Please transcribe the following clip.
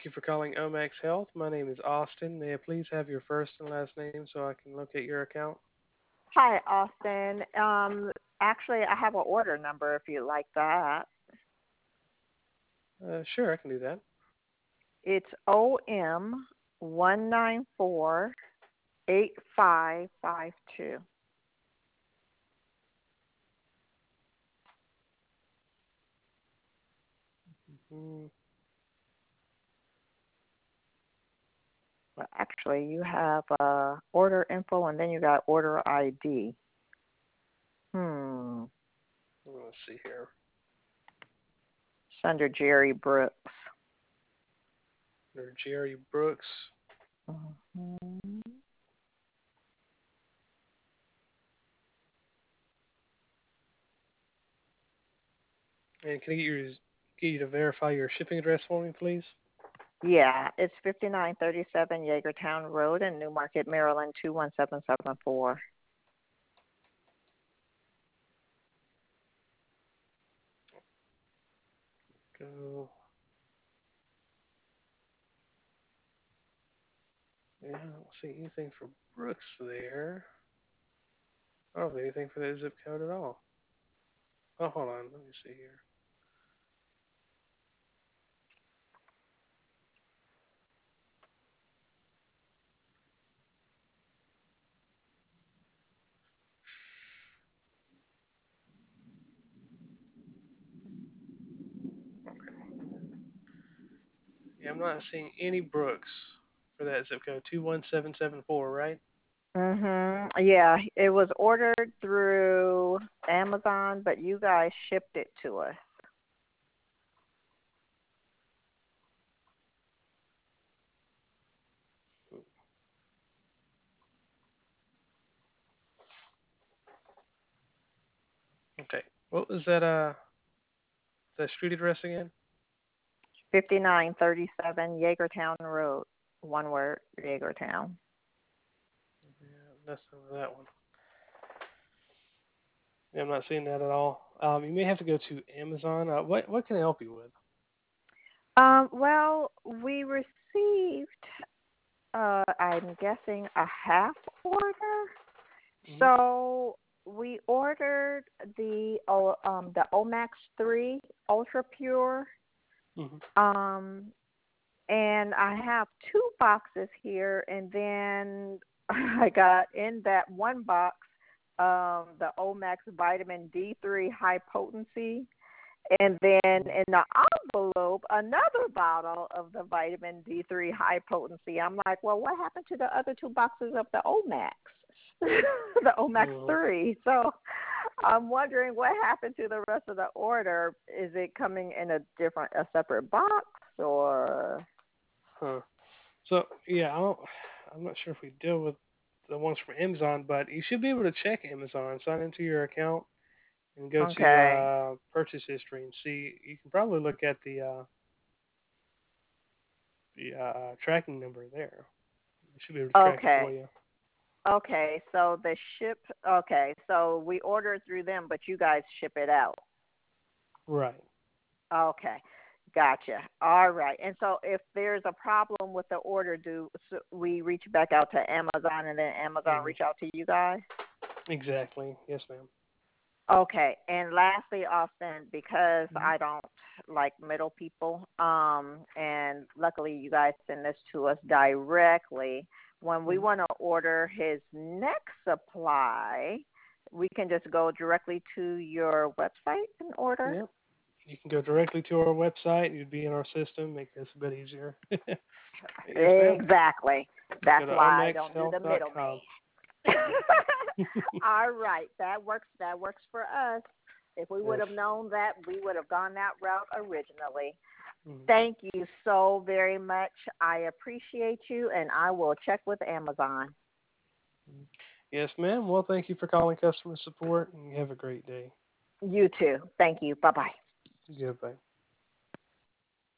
Thank you for calling Omax Health. My name is Austin. May I please have your first and last name so I can locate your account? Hi, Austin. Actually, I have an order number if you like that. Sure, I can do that. It's OM1948552. Mm, Well, actually, you have order info and then you got order ID. Hmm. let's see here. It's under Jerry Brooks. Or Jerry Brooks. Mhm. And can I get you to verify your shipping address for me, please? Yeah, it's 5937 Yeagertown Road in Newmarket, Maryland, 21774. Go. Yeah, I don't see anything for Brooks there. I don't see anything for that zip code at all. Oh, hold on. Let me see here. Yeah, I'm not seeing any Brooks for that zip code. 21774, right? Yeah, it was ordered through Amazon, but you guys shipped it to us. Okay. What was that street address again? 5937 Yeagertown Road. One word, Yeagertown. Yeah, that's that one. Yeah, I'm not seeing that at all. You may have to go to Amazon. What can I help you with? Well, we received, I'm guessing, a half order. Mm-hmm. So we ordered the Omax 3 Ultra Pure. Mm-hmm. And I have two boxes here, and then I got in that one box the Omax Vitamin D3 High Potency, and then in the envelope another bottle of the Vitamin D3 High Potency. I'm like, well, what happened to the other two boxes of the Omax, the Omax Mm-hmm. 3? So I'm wondering what happened to the rest of the order. Is it coming in a separate box, or? Huh. So yeah, I'm not sure if we deal with the ones from Amazon, but you should be able to check Amazon, sign into your account, and go to Okay. purchase history and see. You can probably look at the tracking number there. You should be able to track it for Okay. you. Okay. So the ship. Okay. So we order through them, but you guys ship it out. Right. Okay. Gotcha. All right. And so if there's a problem with the order, we reach back out to Amazon and then Amazon Hmm. reach out to you guys? Exactly. Yes, ma'am. Okay. And lastly, Austin, because Hmm. I don't like middle people, and luckily you guys send this to us directly. When we Hmm. want to order his next supply, we can just go directly to your website and order. Yep. You can go directly to our website. You'd be in our system, make this a bit easier. Yes, ma'am. Exactly. Go That's to why I don't do the omaxhealth.com. middleman. All right, that works. That works for us. If we would Yes. have known that, we would have gone that route originally. Mhm. Thank you so very much. I appreciate you, and I will check with Amazon. Yes, ma'am. Well, thank you for calling customer support, and you have a great day. You too. Thank you. Bye bye. Goodbye.